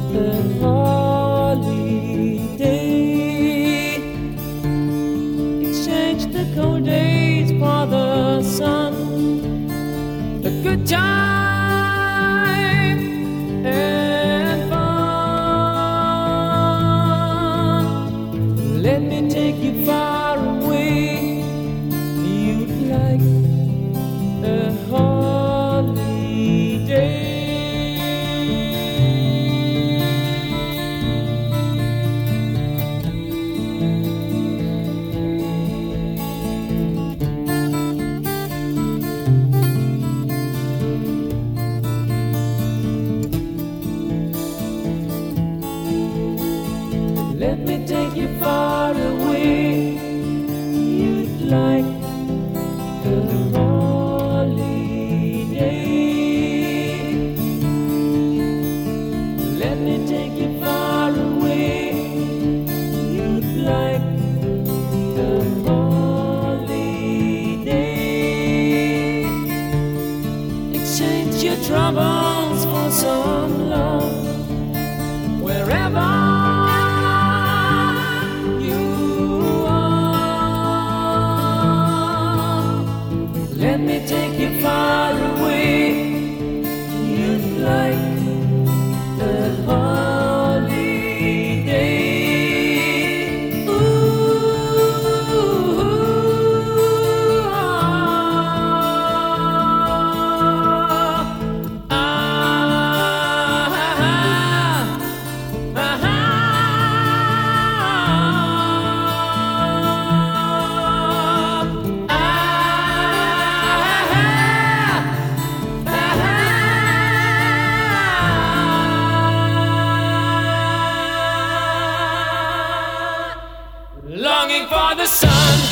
a holiday. Exchange the cold days for the sun, a good time and fun. Let me take you far away. You'd like a holiday. Let me take you far away. You'd like a holiday. Let me take you far away. You'd like a holiday. Exchange your troubles for some love wherever. Let me take you far away. You'd like a holiday. Ooh, ah, longing for the sun.